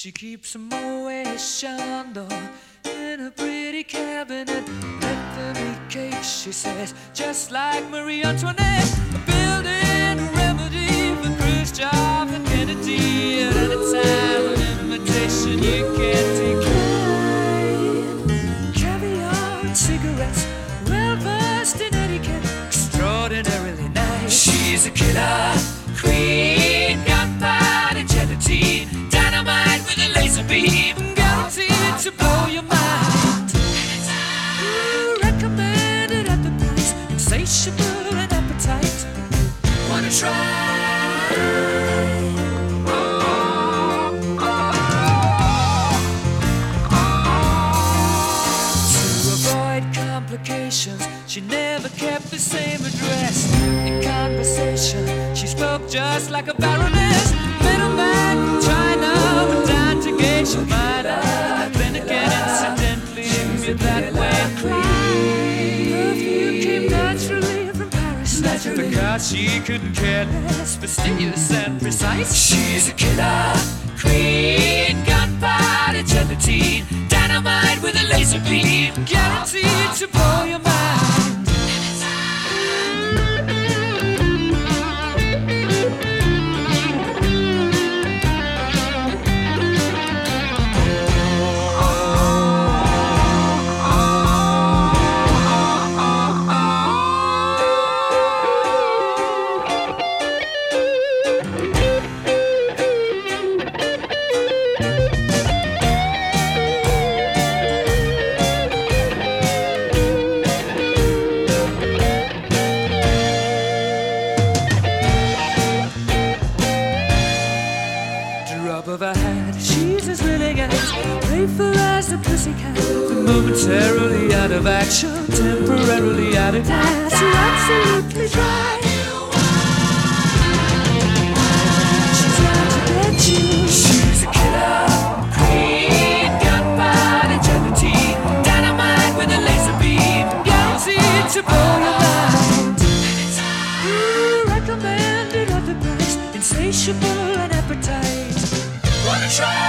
She keeps a Moet Chandon in a pretty cabinet. Let them eat cake, she says, just like Marie Antoinette. Building a remedy for Khrushchev and Kennedy. At any time, an invitation you can't decline. Caviar and cigarettes, well versed in etiquette, extraordinarily nice. She's a killer queen, gunpowder gelatine, dynamite with a laser beam, guaranteed to blow your mind. Recommended at the price, insatiable and appetite. Wanna try? To avoid complications, she never kept the same address. In conversation, she spoke just like a baroness. Middleman from China went down to gauge your mind. Then again, incidentally, you're that way. Perfume came naturally from Paris. Because she couldn't care less, fastidious and precise. She's a killer queen, gunpowder gelatine, dynamite with a laser beam, guaranteed to blow your mind. Drop of a hat, she's as willing as playful as a pussycat. Momentarily out of action, temporarily out of gas. You're absolutely dry. She's out to get you. She's a killer queen, gunpowder gelatine, dynamite with a laser beam, guaranteed to blow your mind. Recommended at the price, insatiable and appetite. Wanna try?